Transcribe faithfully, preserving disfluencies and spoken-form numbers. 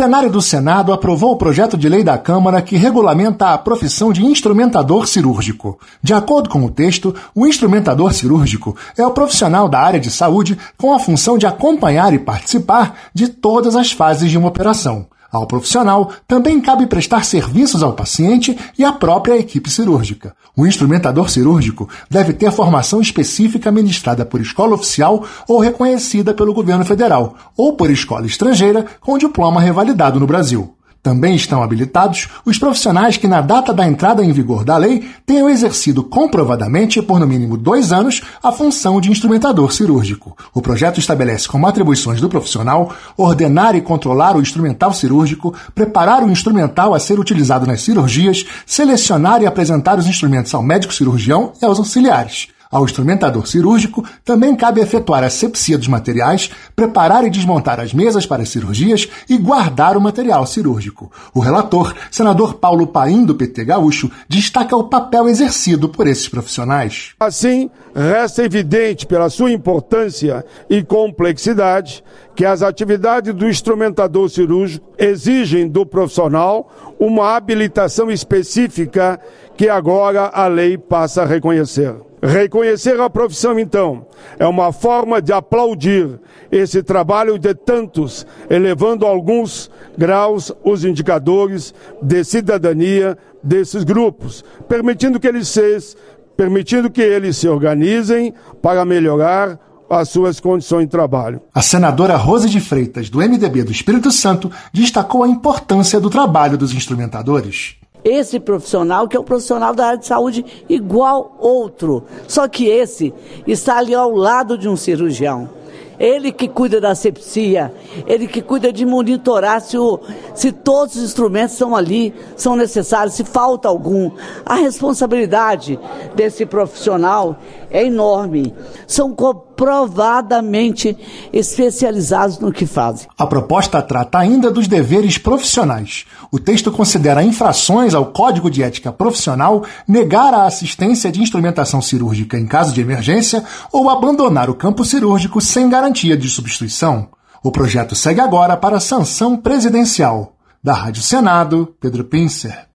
plenário do Senado aprovou o projeto de lei da Câmara que regulamenta a profissão de instrumentador cirúrgico. De acordo com o texto, o instrumentador cirúrgico é o profissional da área de saúde com a função de acompanhar e participar de todas as fases de uma operação. Ao profissional também cabe prestar serviços ao paciente e à própria equipe cirúrgica. O instrumentador cirúrgico deve ter formação específica ministrada por escola oficial ou reconhecida pelo governo federal, ou por escola estrangeira com diploma revalidado no Brasil. Também estão habilitados os profissionais que, na data da entrada em vigor da lei, tenham exercido comprovadamente por no mínimo dois anos a função de instrumentador cirúrgico. O projeto estabelece como atribuições do profissional ordenar e controlar o instrumental cirúrgico, preparar o instrumental a ser utilizado nas cirurgias, selecionar e apresentar os instrumentos ao médico cirurgião e aos auxiliares. Ao instrumentador cirúrgico também cabe efetuar a asepsia dos materiais, preparar e desmontar as mesas para as cirurgias e guardar o material cirúrgico. O relator, senador Paulo Paim, do P T Gaúcho, destaca o papel exercido por esses profissionais. Assim, resta evidente pela sua importância e complexidade que as atividades do instrumentador cirúrgico exigem do profissional uma habilitação específica que agora a lei passa a reconhecer. Reconhecer a profissão, então, é uma forma de aplaudir esse trabalho de tantos, elevando a alguns graus os indicadores de cidadania desses grupos, permitindo que eles se, permitindo que eles se organizem para melhorar as suas condições de trabalho. A senadora Rose de Freitas, do M D B do Espírito Santo, destacou a importância do trabalho dos instrumentadores. Esse profissional, que é um profissional da área de saúde igual outro, só que esse está ali ao lado de um cirurgião. Ele que cuida da asepsia, ele que cuida de monitorar se, o, se todos os instrumentos estão ali, são necessários, se falta algum. A responsabilidade desse profissional é enorme. São comprovadamente especializados no que fazem. A proposta trata ainda dos deveres profissionais. O texto considera infrações ao Código de Ética Profissional, negar a assistência de instrumentação cirúrgica em caso de emergência ou abandonar o campo cirúrgico sem garantia de substituição. O projeto segue agora para a sanção presidencial. Da Rádio Senado, Pedro Pincer.